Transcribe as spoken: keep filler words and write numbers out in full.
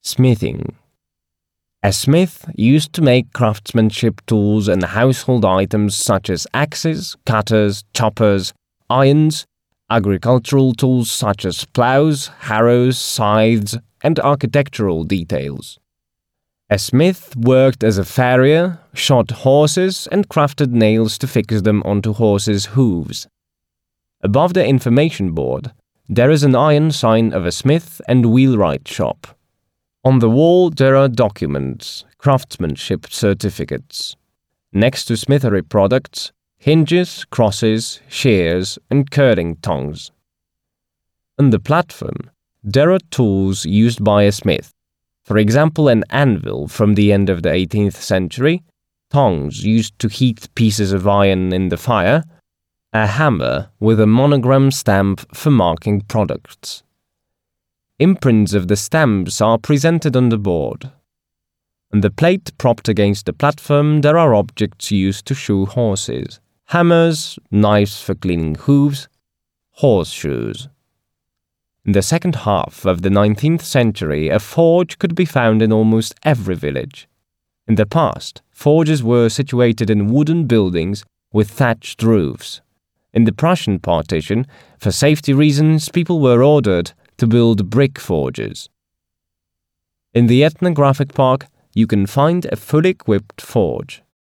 Smithing. A smith used to make craftsmanship tools and household items such as axes, cutters, choppers, irons, agricultural tools such as plows, harrows, scythes, and architectural details. A smith worked as a farrier, shod horses, and crafted nails to fix them onto horses' hooves. Above the information board, there is an iron sign of a smith and wheelwright shop. On the wall there are documents, craftsmanship certificates. Next to smithery products, hinges, crosses, shears, and curling tongs. On the platform, there are tools used by a smith. For example, an anvil from the end of the eighteenth century, tongs used to heat pieces of iron in the fire, a hammer with a monogram stamp for marking products. Imprints of the stamps are presented on the board. On the plate propped against the platform, there are objects used to shoe horses: hammers, knives for cleaning hooves, horseshoes. In the second half of the nineteenth century, a forge could be found in almost every village. In the past, forges were situated in wooden buildings with thatched roofs. In the Prussian partition, for safety reasons, people were ordered to build brick forges. In the ethnographic park, you can find a fully equipped forge.